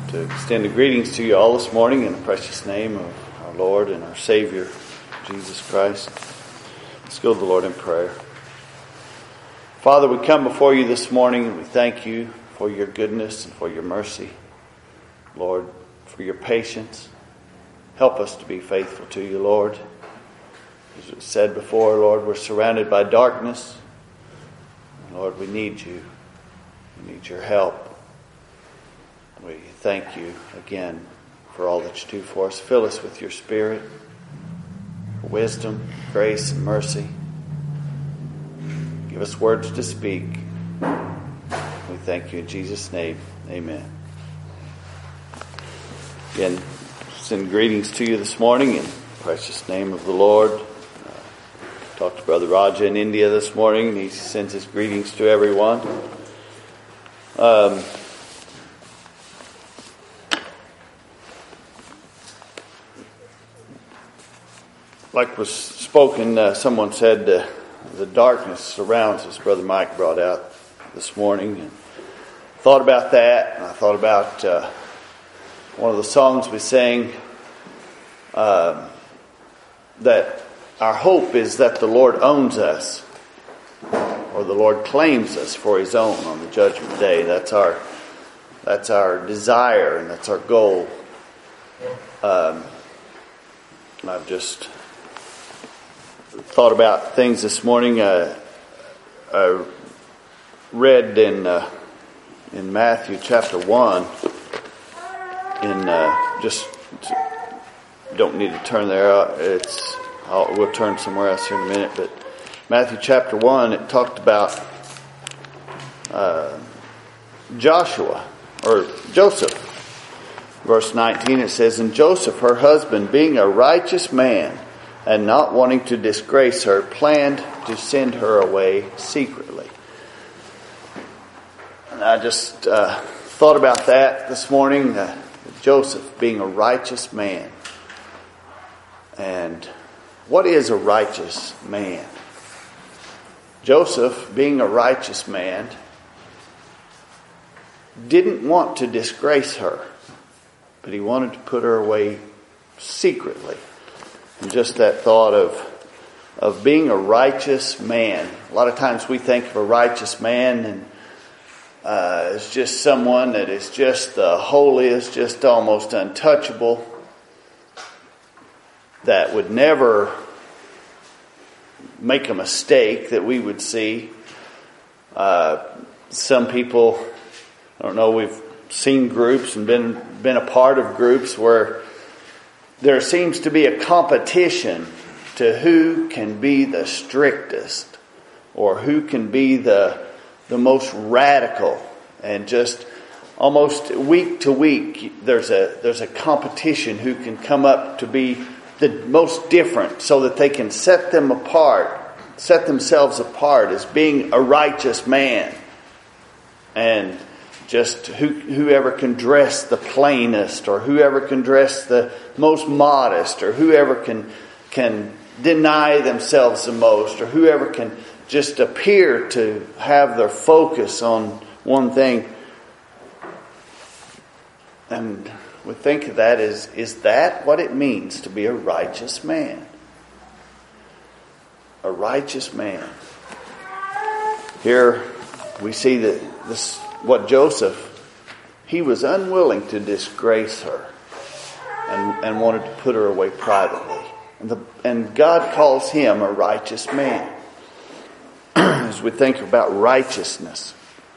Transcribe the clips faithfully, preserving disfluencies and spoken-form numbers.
to extend the greetings to you all this morning in the precious name of our Lord and our Savior, Jesus Christ. Let's go to the Lord in prayer. Father, we come before you this morning and we thank you for your goodness and for your mercy. Lord, for your patience. Help us to be faithful to you, Lord. As we said before, Lord, we're surrounded by darkness. Lord, we need you. We need your help. We thank you again for all that you do for us. Fill us with your Spirit, for wisdom, grace, and mercy. Give us words to speak. We thank you in Jesus' name. Amen. Again, send greetings to you this morning in the precious name of the Lord. Uh, talked to Brother Raja in India this morning, and he sends his greetings to everyone. Um, like was spoken, uh, someone said uh, the darkness surrounds us. Brother Mike brought out this morning. And thought about that, and I thought about uh, one of the songs we sang, uh, that our hope is that the Lord owns us, or the Lord claims us for His own on the judgment day. That's our that's our desire, and that's our goal. Um, I've just thought about things this morning. Uh, I read in uh, in Matthew chapter one. In uh, just don't need to turn there. It's I'll, we'll turn somewhere else here in a minute. But Matthew chapter one, it talked about uh, Joshua or Joseph. Verse nineteen, it says, "And Joseph, her husband, being a righteous man, and not wanting to disgrace her, planned to send her away secretly." And I just uh, thought about that this morning. Uh, Joseph being a righteous man. And what is a righteous man? Joseph, being a righteous man, didn't want to disgrace her, but he wanted to put her away secretly. And just that thought of of being a righteous man. A lot of times we think of a righteous man and uh, as just someone that is just the holiest, just almost untouchable, that would never make a mistake that we would see. Uh, some people, I don't know, we've seen groups and been been a part of groups where there seems to be a competition to who can be the strictest or who can be the the most radical, and just almost week to week there's a there's a competition who can come up to be the most different so that they can set them apart, set themselves apart as being a righteous man. And just who, whoever can dress the plainest, or whoever can dress the most modest, or whoever can can deny themselves the most, or whoever can just appear to have their focus on one thing. And we think of that as, is that what it means to be a righteous man? A righteous man. Here we see that this, what Joseph, he was unwilling to disgrace her and, and wanted to put her away privately. And, the, and God calls him a righteous man. As we think about righteousness.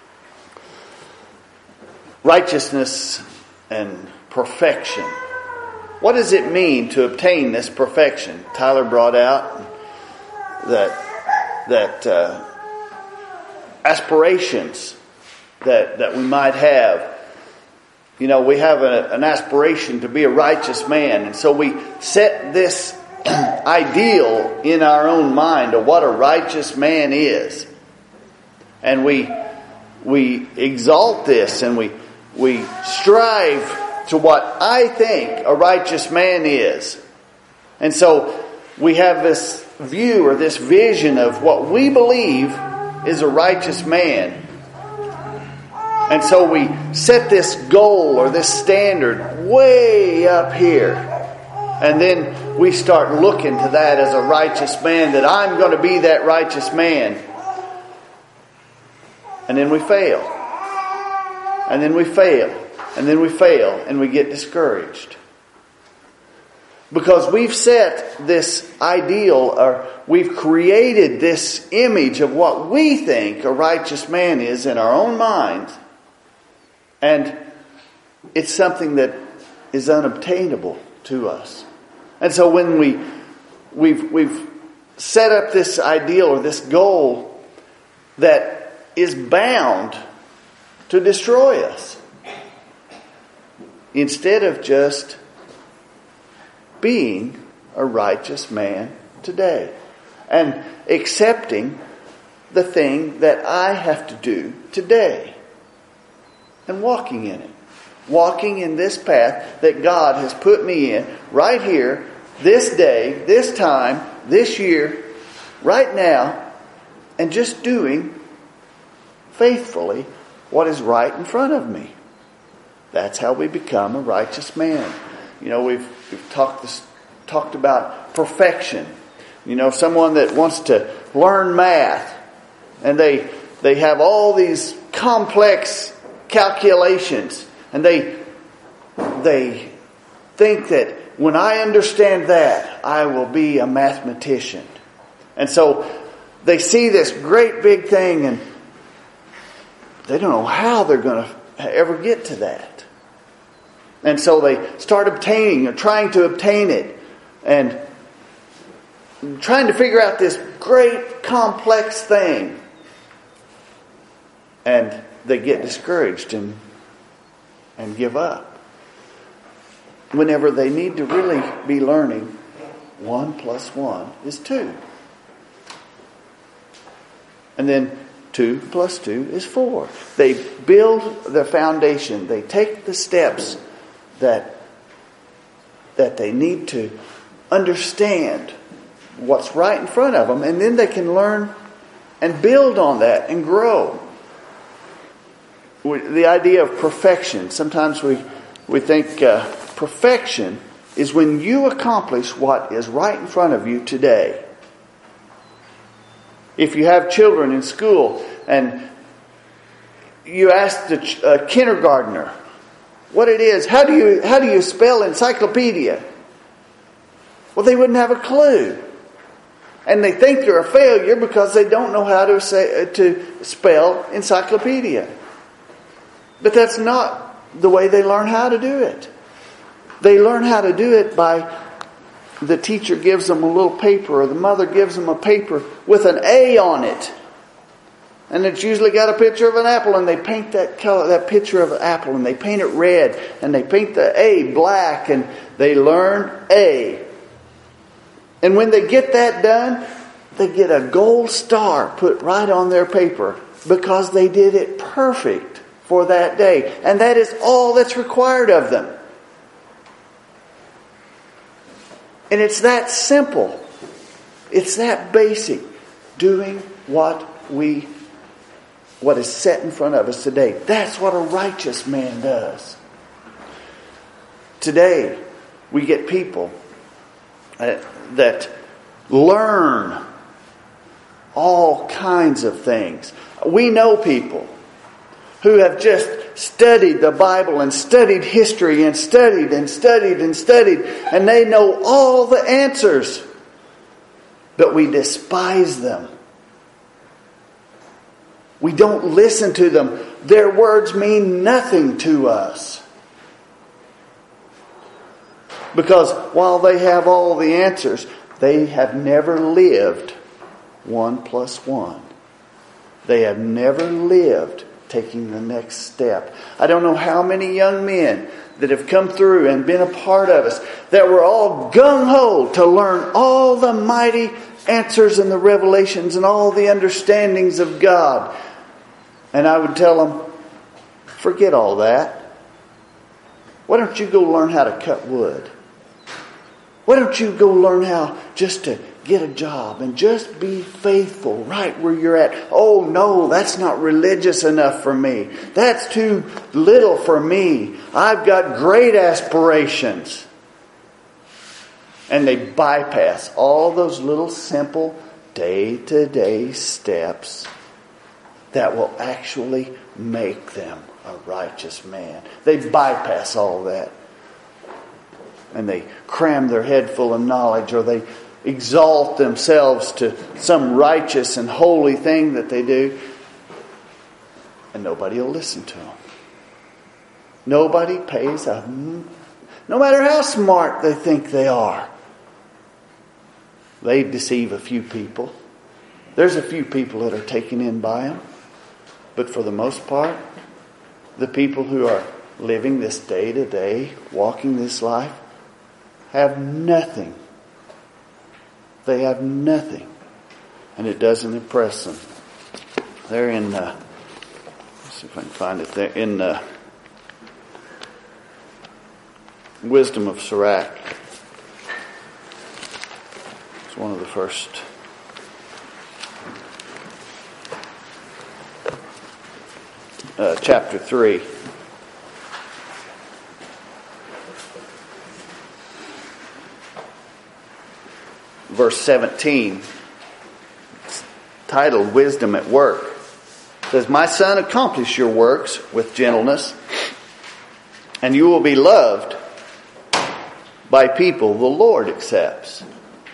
Righteousness and perfection. What does it mean to obtain this perfection? Tyler brought out that that uh, aspirations that that we might have. You know, we have a, an aspiration to be a righteous man, and so we set this ideal in our own mind of what a righteous man is, and we we exalt this, and we we strive to what I think a righteous man is. And so we have this view or this vision of what we believe is a righteous man. And so we set this goal or this standard way up here. And then we start looking to that as a righteous man, that I'm going to be that righteous man. And then we fail. And then we fail. And then we fail. And we get discouraged. Because we've set this ideal, or we've created this image of what we think a righteous man is in our own minds. And it's something that is unobtainable to us. And so when we, we've, we've set up this ideal or this goal that is bound to destroy us, instead of just being a righteous man today and accepting the thing that I have to do today and walking in it. Walking in this path that God has put me in right here, this day, this time, this year, right now, and just doing faithfully what is right in front of me. That's how we become a righteous man. You know, we've, we've talked this, talked about perfection. You know, someone that wants to learn math, and they they have all these complex calculations, and they they think that when I understand that, I will be a mathematician. And so they see this great big thing, and they don't know how they're going to ever get to that. And so they start obtaining or trying to obtain it, and trying to figure out this great complex thing. And they get discouraged and and give up. Whenever they need to really be learning one plus one is two. And then two plus two is four. They build the foundation. They take the steps that that they need to understand what's right in front of them, and then they can learn and build on that and grow. The idea of perfection. Sometimes we, we think uh, perfection is when you accomplish what is right in front of you today. If you have children in school and you ask the ch- uh, kindergartner what it is, how do you how do you spell encyclopedia? Well, they wouldn't have a clue. And they think they're a failure because they don't know how to say uh, to spell encyclopedia. But that's not the way they learn how to do it. They learn how to do it by the teacher gives them a little paper, or the mother gives them a paper with an A on it. And it's usually got a picture of an apple, and they paint that color, that picture of an apple, and they paint it red, and they paint the A black, and they learn A. And when they get that done, they get a gold star put right on their paper because they did it perfect for that day. And that is all that's required of them. And it's that simple. It's that basic. Doing what we, what is set in front of us today. That's what a righteous man does. Today, we get people uh, that learn all kinds of things. We know people who have just studied the Bible and studied history and studied and studied and studied, and they know all the answers, but we despise them. We don't listen to them. Their words mean nothing to us. Because while they have all the answers, they have never lived one plus one. They have never lived taking the next step. I don't know how many young men that have come through and been a part of us that were all gung-ho to learn all the mighty answers and the revelations and all the understandings of God. And I would tell them, forget all that. Why don't you go learn how to cut wood? Why don't you go learn how just to get a job and just be faithful right where you're at. Oh no, that's not religious enough for me. That's too little for me. I've got great aspirations. And they bypass all those little simple day-to-day steps that will actually make them a righteous man. They bypass all that. And they cram their head full of knowledge, or they exalt themselves to some righteous and holy thing that they do. And nobody will listen to them. Nobody pays a... No matter how smart they think they are. They deceive a few people. There's a few people that are taken in by them. But for the most part, the people who are living this day to day, walking this life, have nothing. They have nothing. And it doesn't impress them. They're in, uh, let's see if I can find it. They're in uh, Wisdom of Sirach. It's one of the first. Uh, chapter three. Verse seventeen. It's titled Wisdom at Work. It says, "My son, accomplish your works with gentleness, and you will be loved by people the Lord accepts.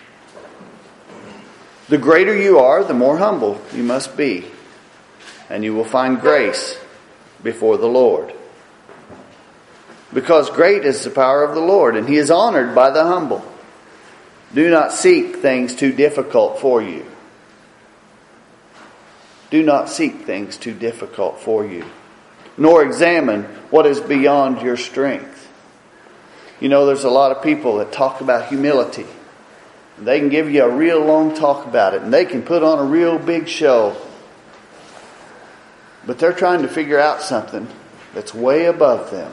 The greater you are, the more humble you must be, and you will find grace before the Lord. Because great is the power of the Lord, and He is honored by the humble. Do not seek things too difficult for you. Do not seek things too difficult for you, nor examine what is beyond your strength." You know, there's a lot of people that talk about humility. They can give you a real long talk about it, and they can put on a real big show. But they're trying to figure out something that's way above them.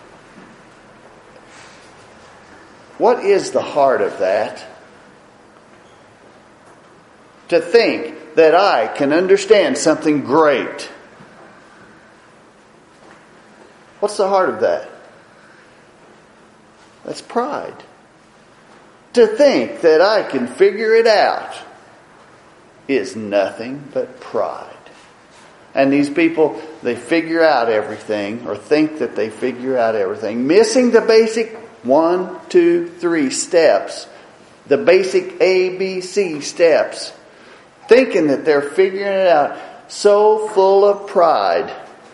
What is the heart of that? To think that I can understand something great. What's the heart of that? That's pride. To think that I can figure it out is nothing but pride. And these people, they figure out everything, or think that they figure out everything, missing the basic one, two, three steps, the basic A, B, C steps, thinking that they're figuring it out, so full of pride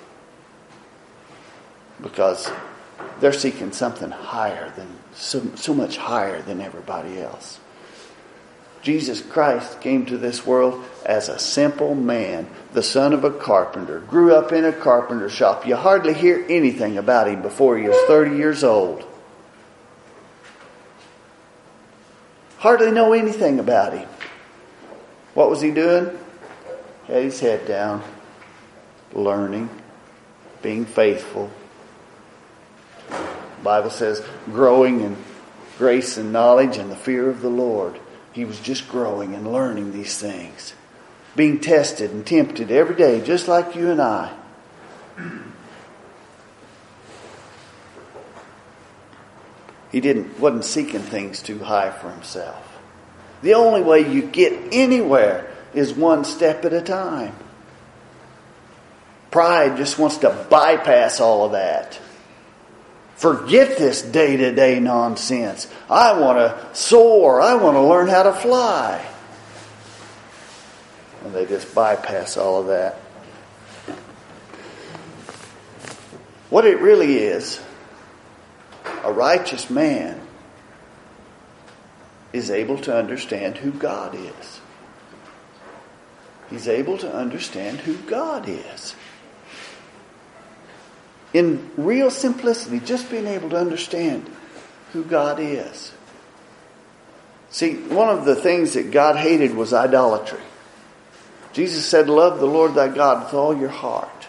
because they're seeking something higher than so, so much higher than everybody else. Jesus Christ came to this world as a simple man, the son of a carpenter, grew up in a carpenter shop. You hardly hear anything about him before he was thirty years old. Hardly know anything about him. What was he doing? Had his head down, learning, being faithful. The Bible says growing in grace and knowledge and the fear of the Lord. He was just growing and learning these things. Being tested and tempted every day, just like you and I. He didn't wasn't seeking things too high for himself. The only way you get anywhere is one step at a time. Pride just wants to bypass all of that. Forget this day-to-day nonsense. I want to soar. I want to learn how to fly. And they just bypass all of that. What it really is, a righteous man is able to understand who God is. He's able to understand who God is. In real simplicity, just being able to understand who God is. See, one of the things that God hated was idolatry. Jesus said, love the Lord thy God with all your heart.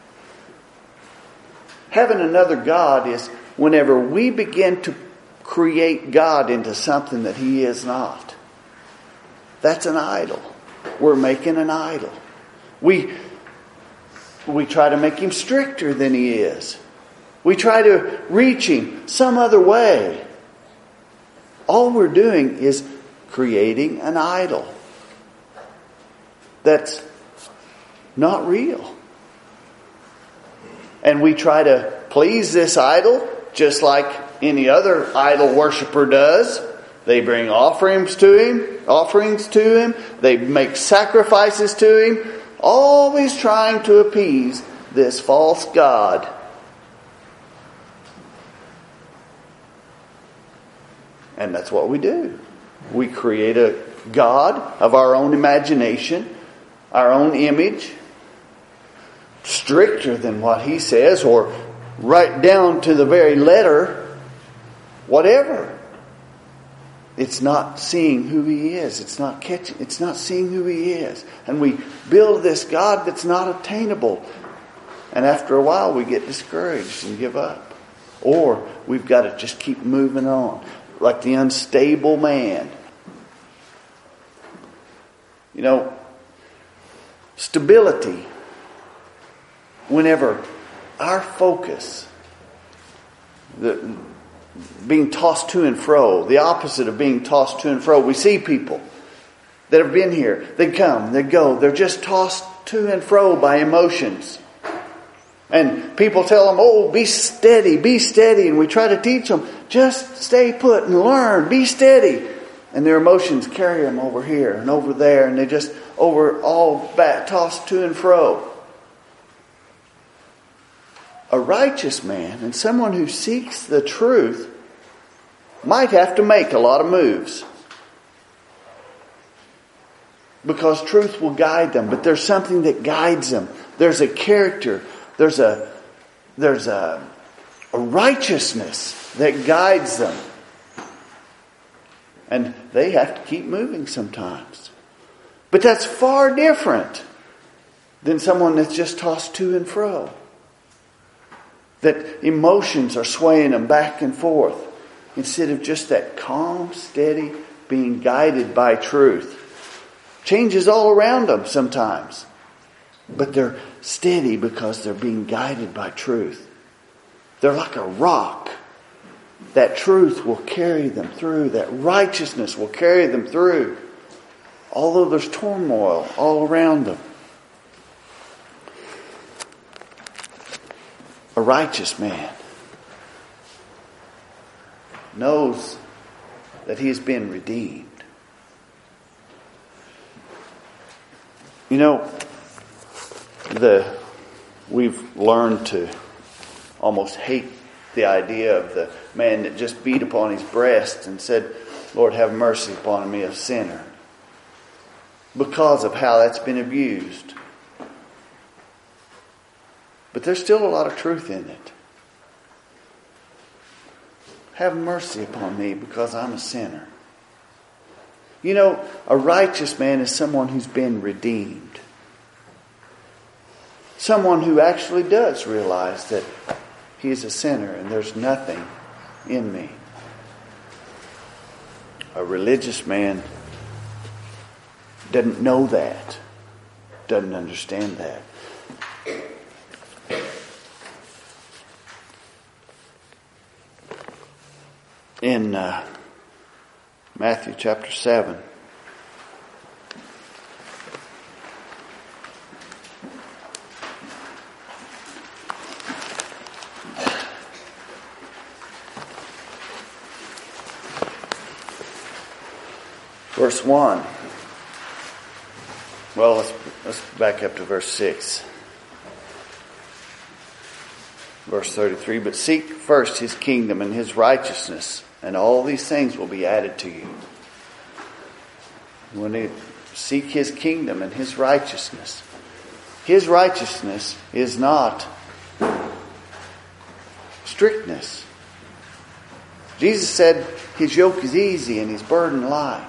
Having another God is whenever we begin to create God into something that He is not. That's an idol. We're making an idol. We, we try to make him stricter than he is. We try to reach him some other way. All we're doing is creating an idol that's not real. And we try to please this idol just like any other idol worshiper does. They bring offerings to him, offerings to him. They make sacrifices to him, always trying to appease this false god. And that's what we do. We create a god of our own imagination, our own image, stricter than what he says, or right down to the very letter, whatever. It's not seeing who he is. It's not catching. It's not seeing who he is. And we build this God that's not attainable. And after a while we get discouraged and give up. Or we've got to just keep moving on. Like the unstable man. You know, stability. Whenever our focus, the being tossed to and fro, the opposite of being tossed to and fro. We see people that have been here. They come, they go. They're just tossed to and fro by emotions. And people tell them, oh, be steady, be steady. And we try to teach them, just stay put and learn, be steady. And their emotions carry them over here and over there. And they just over all back, tossed to and fro. A righteous man and someone who seeks the truth might have to make a lot of moves. Because truth will guide them. But there's something that guides them. There's a character. There's a, there's a, a righteousness that guides them. And they have to keep moving sometimes. But that's far different than someone that's just tossed to and fro. That emotions are swaying them back and forth. Instead of just that calm, steady, being guided by truth. Changes all around them sometimes. But they're steady because they're being guided by truth. They're like a rock. That truth will carry them through. That righteousness will carry them through. Although there's turmoil all around them. A righteous man knows that he has been redeemed. You know, the we've learned to almost hate the idea of the man that just beat upon his breast and said, Lord, have mercy upon me, a sinner. Because of how that's been abused. But there's still a lot of truth in it. Have mercy upon me because I'm a sinner. You know, a righteous man is someone who's been redeemed. Someone who actually does realize that he is a sinner and there's nothing in me. A religious man doesn't know that. Doesn't understand that. In uh, Matthew chapter seven, verse one. Well, let's let's back up to verse six. Verse thirty-three, but seek first his kingdom and his righteousness, and all these things will be added to you. When you seek his kingdom and his righteousness, his righteousness is not strictness. Jesus said his yoke is easy and his burden light.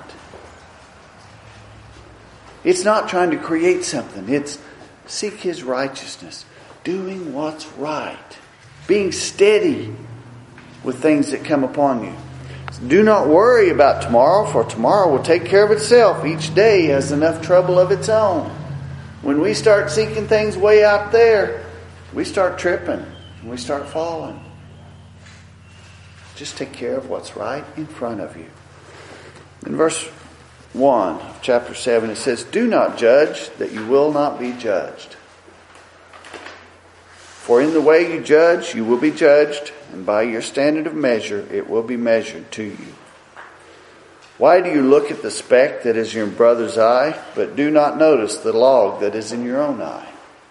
It's not trying to create something. It's seek his righteousness. Doing what's right. Being steady with things that come upon you. Do not worry about tomorrow, for tomorrow will take care of itself. Each day has enough trouble of its own. When we start seeking things way out there, we start tripping and we start falling. Just take care of what's right in front of you. In verse one of chapter seven, it says, "Do not judge, that you will not be judged. For in the way you judge, you will be judged, and by your standard of measure, it will be measured to you. Why do you look at the speck that is in your brother's eye, but do not notice the log that is in your own eye?"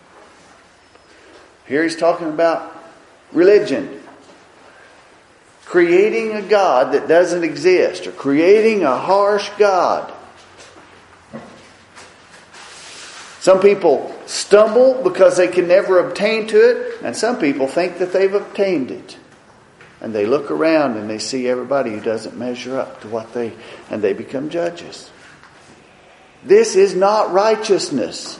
Here he's talking about religion. Creating a God that doesn't exist, or creating a harsh God. Some people stumble because they can never obtain to it, and some people think that they've obtained it. And they look around and they see everybody who doesn't measure up to what they, and they become judges. This is not righteousness.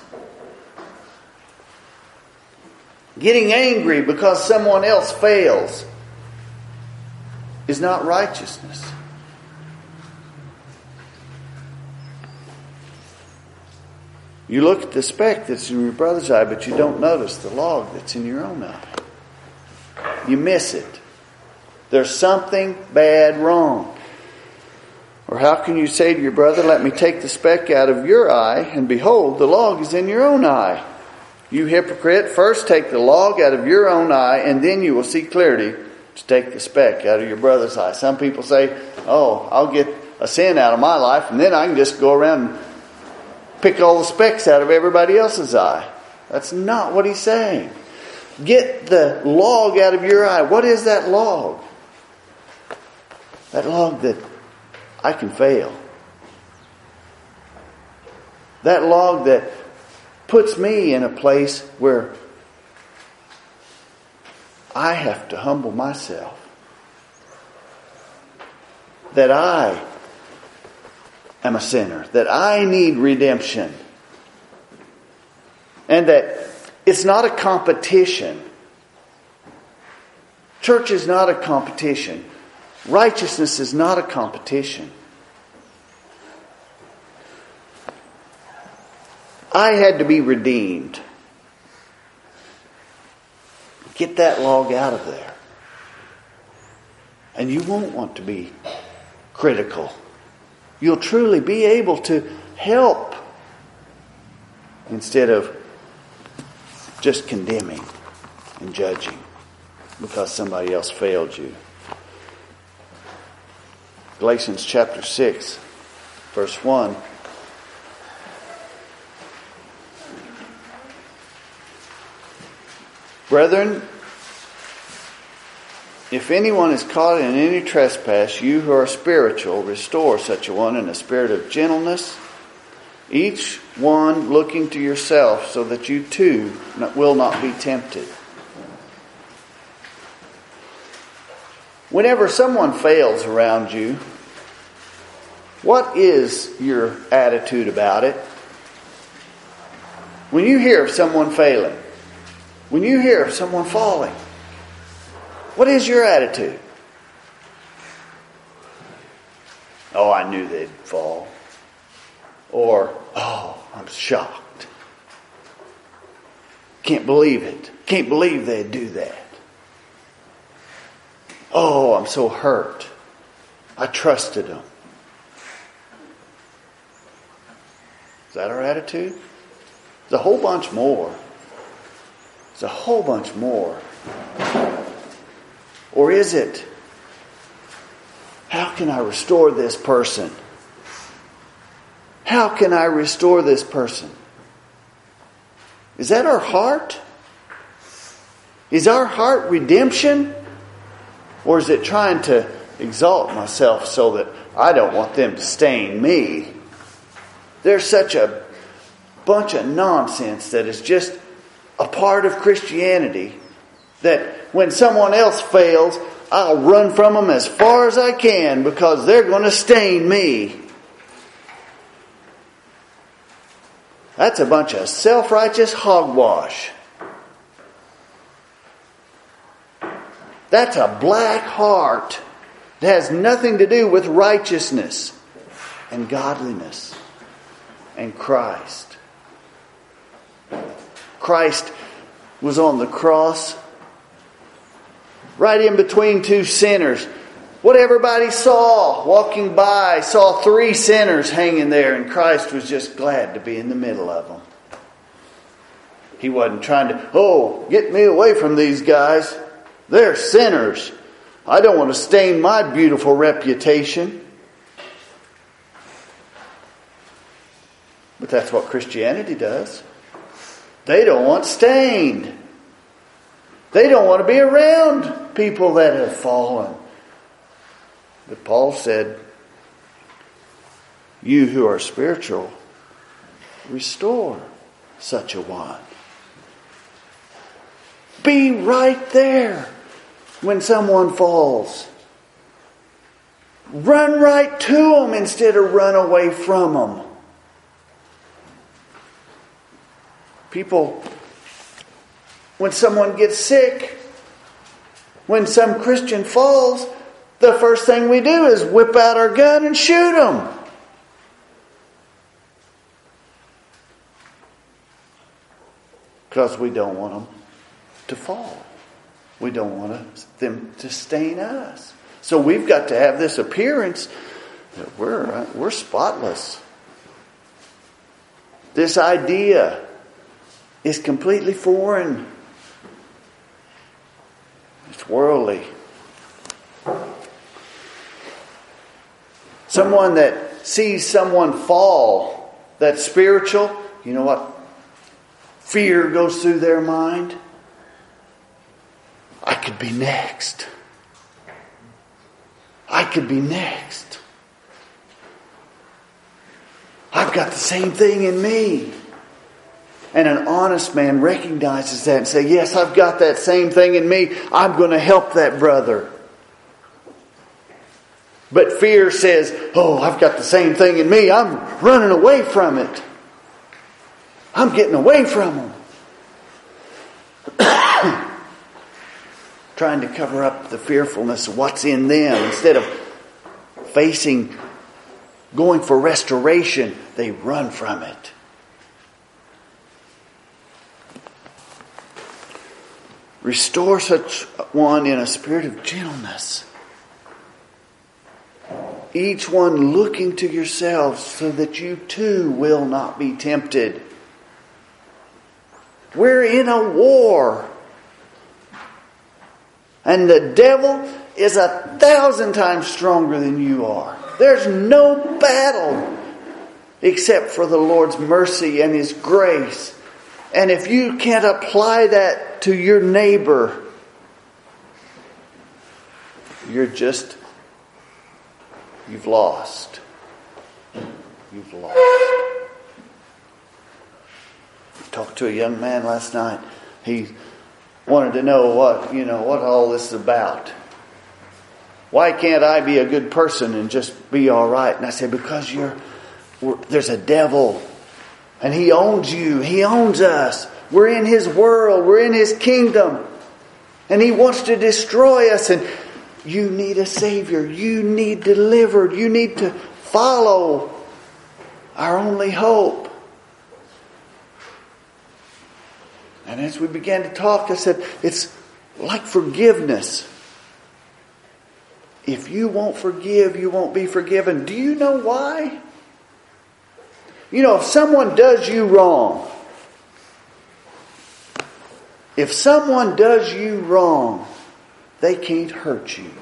Getting angry because someone else fails is not righteousness. You look at the speck that's in your brother's eye, but you don't notice the log that's in your own eye. You miss it. There's something bad wrong. Or how can you say to your brother, "Let me take the speck out of your eye," and behold, the log is in your own eye? You hypocrite, first take the log out of your own eye, and then you will see clearly to take the speck out of your brother's eye. Some people say, "Oh, I'll get a sin out of my life, and then I can just go around and pick all the specks out of everybody else's eye." That's not what he's saying. Get the log out of your eye. What is that log? That log that I can fail. That log that puts me in a place where I have to humble myself. That I am a sinner. That I need redemption. And that it's not a competition. Church is not a competition. Righteousness is not a competition. I had to be redeemed. Get that log out of there. And you won't want to be critical. You'll truly be able to help instead of just condemning and judging because somebody else failed you. Galatians chapter six, verse one. "Brethren, if anyone is caught in any trespass, you who are spiritual, restore such a one in a spirit of gentleness, each one looking to yourself, so that you too will not be tempted." Whenever someone fails around you, what is your attitude about it? When you hear of someone failing, when you hear of someone falling, what is your attitude? "Oh, I knew they'd fall." Or, "Oh, I'm shocked. Can't believe it. Can't believe they'd do that. Oh, I'm so hurt. I trusted them." Is that our attitude? There's a whole bunch more. There's a whole bunch more. Or is it, "How can I restore this person? How can I restore this person?" Is that our heart? Is our heart redemption? Or is it trying to exalt myself so that I don't want them to stain me? There's such a bunch of nonsense that is just a part of Christianity that when someone else fails, I'll run from them as far as I can because they're going to stain me. That's a bunch of self-righteous hogwash. That's a black heart It has nothing to do with righteousness and godliness and Christ. Christ was on the cross, right in between two sinners. What everybody saw walking by, saw three sinners hanging there, and Christ was just glad to be in the middle of them. He wasn't trying to, oh, get me away from these guys. They're sinners. I don't want to stain my beautiful reputation. But that's what Christianity does. They don't want stained. They don't want to be around people that have fallen. But Paul said, you who are spiritual, restore such a one. Be right there when someone falls. Run right to them instead of run away from them. People, when someone gets sick, when some Christian falls, the first thing we do is whip out our gun and shoot them. Because we don't want them to fall. We don't want them to stain us. So we've got to have this appearance that we're, we're spotless. This idea is completely foreign. It's worldly. Someone that sees someone fall, that's spiritual, you know what? Fear goes through their mind. I could be next. I could be next. I've got the same thing in me. And an honest man recognizes that and says, yes, I've got that same thing in me. I'm going to help that brother. But fear says, oh, I've got the same thing in me. I'm running away from it. I'm getting away from them. Trying to cover up the fearfulness of what's in them. Instead of facing, going for restoration, they run from it. Restore such one in a spirit of gentleness. Each one looking to yourselves so that you too will not be tempted. We're in a war. And the devil is a thousand times stronger than you are. There's no battle except for the Lord's mercy and His grace. And if you can't apply that to your neighbor, you're just, you've lost. You've lost. I talked to a young man last night. He wanted to know what, you know, what all this is about. Why can't I be a good person and just be all right? And I said, because you're, there's a devil. And he owns you. He owns us. We're in his world. We're in his kingdom. And he wants to destroy us. And you need a Savior. You need delivered. You need to follow our only hope. And as we began to talk, I said, it's like forgiveness. If you won't forgive, you won't be forgiven. Do you know why? You know, if someone does you wrong, if someone does you wrong, they can't hurt you.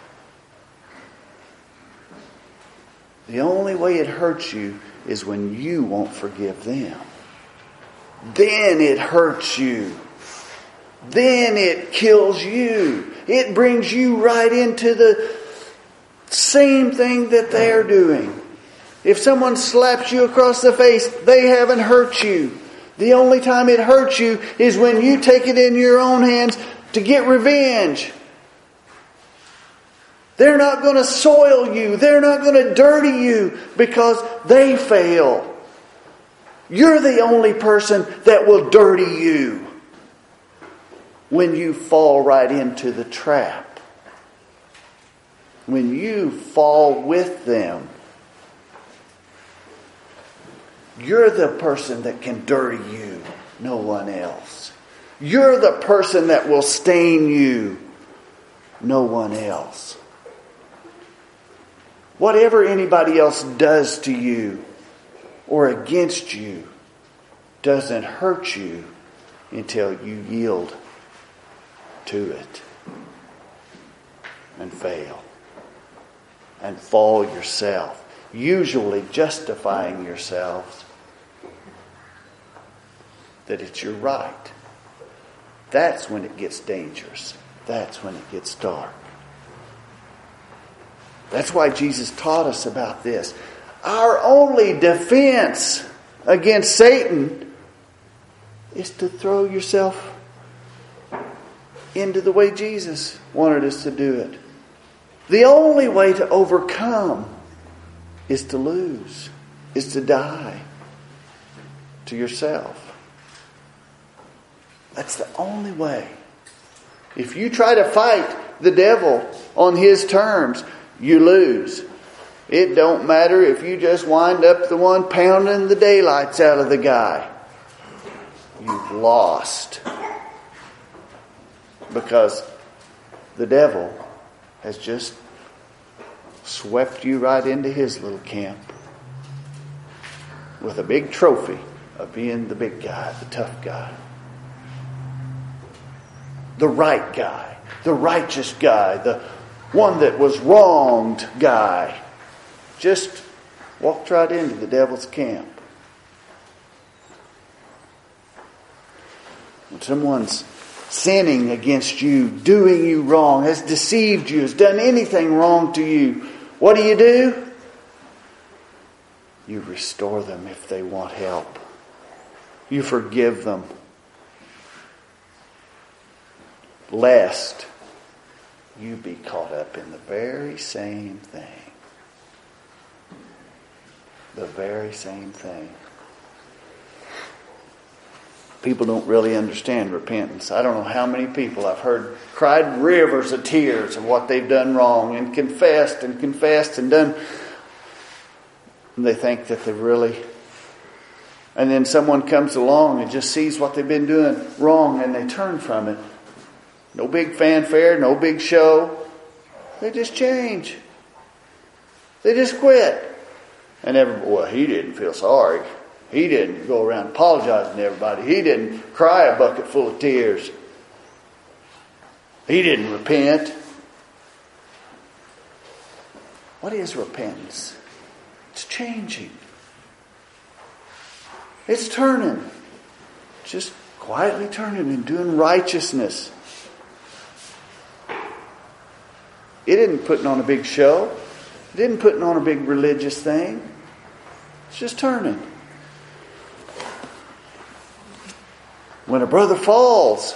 The only way it hurts you is when you won't forgive them. Then it hurts you. Then it kills you. It brings you right into the same thing that they're doing. If someone slaps you across the face, they haven't hurt you. The only time it hurts you is when you take it in your own hands to get revenge. They're not going to soil you. They're not going to dirty you because they fail. You're the only person that will dirty you when you fall right into the trap. when you fall with them, you're the person that can dirty you, no one else. You're the person that will stain you, no one else. Whatever anybody else does to you or against you doesn't hurt you until you yield to it and fail and fall yourself, usually justifying yourselves that it's your right. That's when it gets dangerous. That's when it gets dark. That's why Jesus taught us about this. Our only defense against Satan is to throw yourself into the way Jesus wanted us to do it. The only way to overcome is to lose, is to die to yourself. That's the only way. If you try to fight the devil on his terms, you lose. It don't matter if you just wind up the one pounding the daylights out of the guy. You've lost. Because the devil has just swept you right into his little camp with a big trophy of being the big guy, the tough guy. The right guy, the righteous guy, the one that was wronged guy. Just walked right into the devil's camp. When someone's sinning against you, doing you wrong, has deceived you, has done anything wrong to you, what do you do? You restore them if they want help. You forgive them. Lest you be caught up in the very same thing. The very same thing. People don't really understand repentance. I don't know how many people I've heard cried rivers of tears of what they've done wrong and confessed and confessed and done. And they think that they've really... And then someone comes along and just sees what they've been doing wrong and they turn from it. No big fanfare, no big show. They just change. They just quit. And everybody, well, he didn't feel sorry. He didn't go around apologizing to everybody. He didn't cry a bucket full of tears. He didn't repent. What is repentance? It's changing. It's turning. Just quietly turning and doing righteousness. It isn't putting on a big show. It isn't putting on a big religious thing. It's just turning. When a brother falls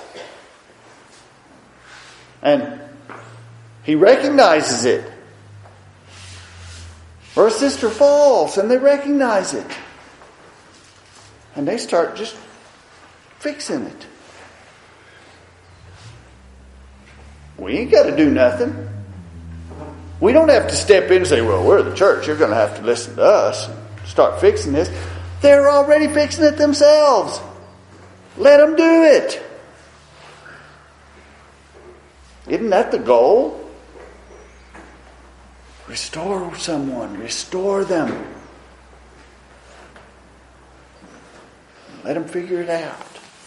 and he recognizes it, or a sister falls and they recognize it, and they start just fixing it. We ain't got to do nothing. We don't have to step in and say, well, we're the church. You're going to have to listen to us and start fixing this. They're already fixing it themselves. Let them do it. Isn't that the goal? Restore someone. Restore them. Let them figure it out.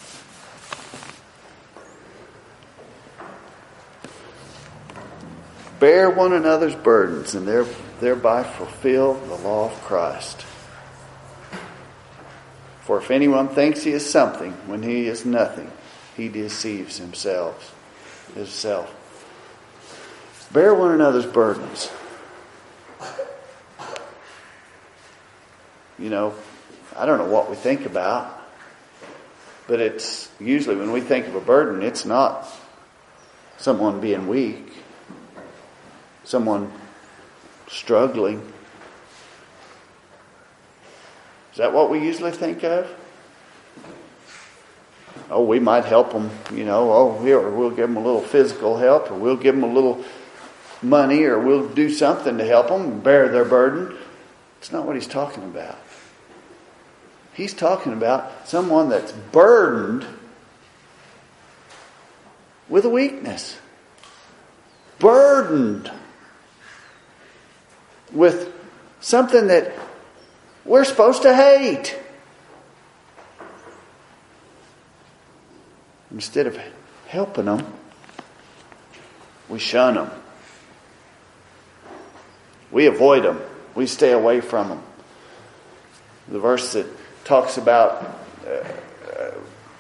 Bear one another's burdens and thereby fulfill the law of Christ. For if anyone thinks he is something when he is nothing, he deceives himself. Himself. Bear one another's burdens. You know, I don't know what we think about, but it's usually when we think of a burden, it's not someone being weak. Someone struggling. Is that what we usually think of? Oh, we might help them, you know. Oh, here, we'll give them a little physical help, or we'll give them a little money or we'll do something to help them bear their burden. It's not what he's talking about. He's talking about someone that's burdened with a weakness. Burdened with something that we're supposed to hate. Instead of helping them, we shun them. We avoid them. We stay away from them. The verse that talks about uh, uh,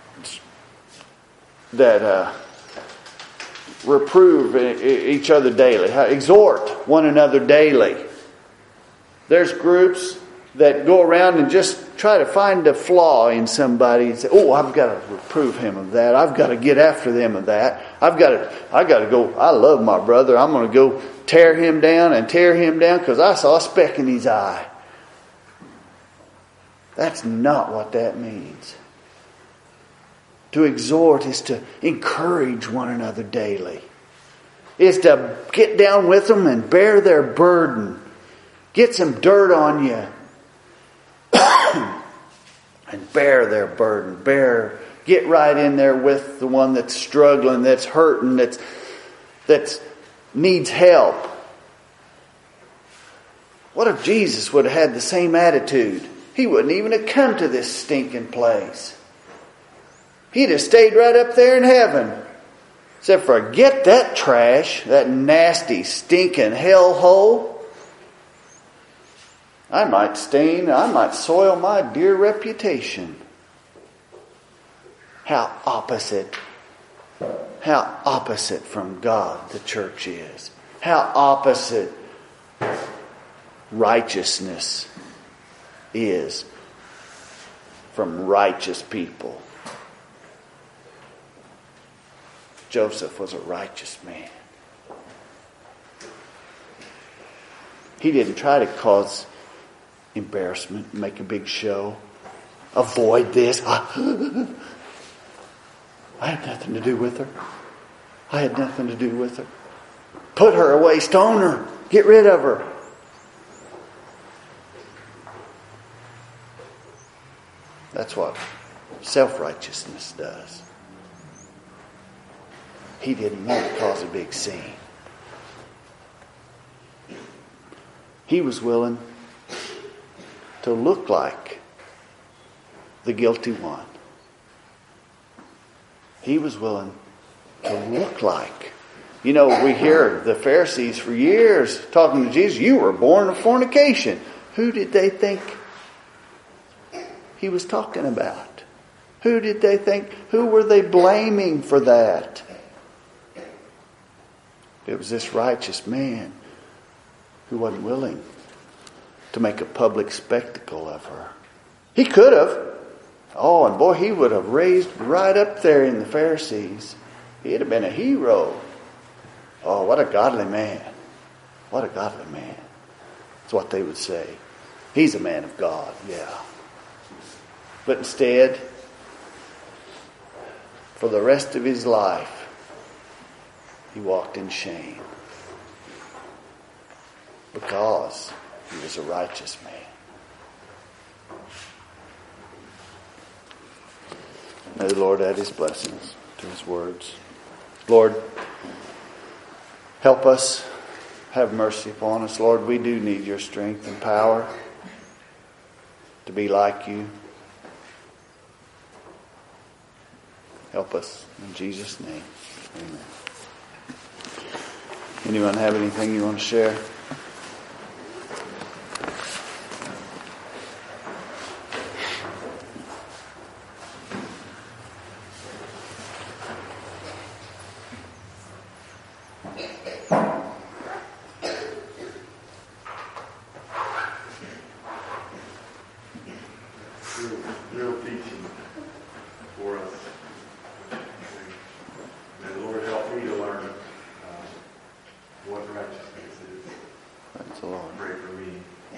that uh, reprove each other daily, exhort one another daily. There's groups that go around and just try to find a flaw in somebody and say, "Oh, I've got to reprove him of that. I've got to get after them of that. I've got to, I got to go. I love my brother. I'm going to go tear him down and tear him down because I saw a speck in his eye." That's not what that means. To exhort is to encourage one another daily. Is to get down with them and bear their burden. Get some dirt on you. And bear their burden. Bear, get right in there with the one that's struggling, that's hurting, that's that's needs help. What if Jesus would have had the same attitude? He wouldn't even have come to this stinking place. He'd have stayed right up there in heaven. Said, forget that trash, that nasty, stinking hellhole. I might stain, I might soil my dear reputation. How opposite, how opposite from God the church is. How opposite righteousness is from righteous people. Joseph was a righteous man. He didn't try to cause embarrassment, make a big show, avoid this. I had nothing to do with her. I had nothing to do with her. Put her away, stone her, get rid of her. That's what self-righteousness does. He didn't want to cause a big scene. He was willing to look like the guilty one. He was willing to look like. You know, we hear the Pharisees for years talking to Jesus, you were born of fornication. Who did they think he was talking about? Who did they think? Who were they blaming for that? It was this righteous man who wasn't willing to make a public spectacle of her. He could have. Oh, and boy, he would have raised right up there in the Pharisees. He'd have been a hero. Oh, what a godly man. What a godly man. That's what they would say. He's a man of God, yeah. But instead, for the rest of his life, he walked in shame. Because he was a righteous man. May the Lord add his blessings to his words. Lord, help us. Have mercy upon us. Lord, we do need your strength and power to be like you. Help us in Jesus' name. Amen. Anyone have anything you want to share? Real teaching for us. May the Lord help me to learn uh, what righteousness is. Thanks the Lord. Pray for me.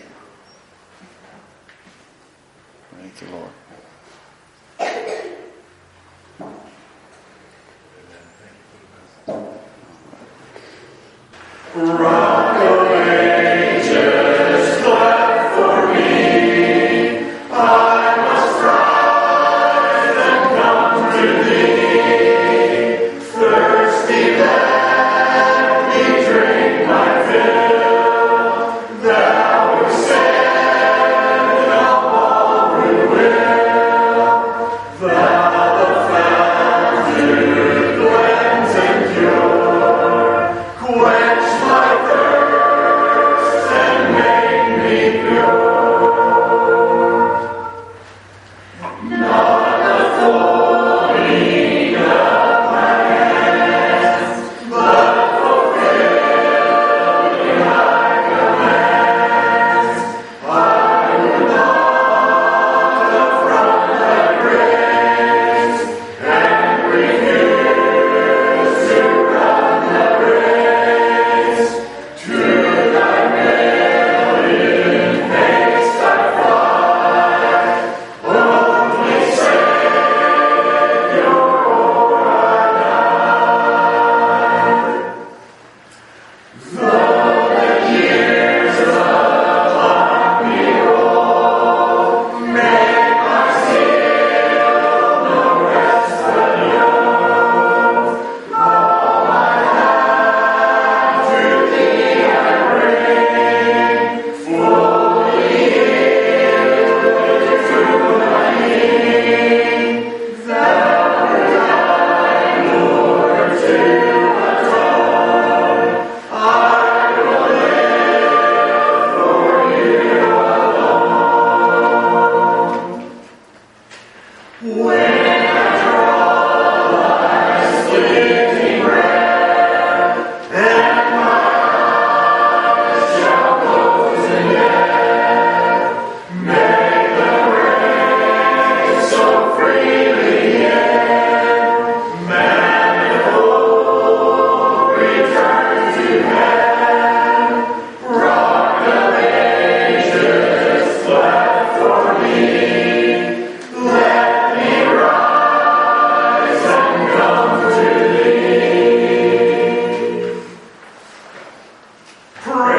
Thanks the Lord. Pray.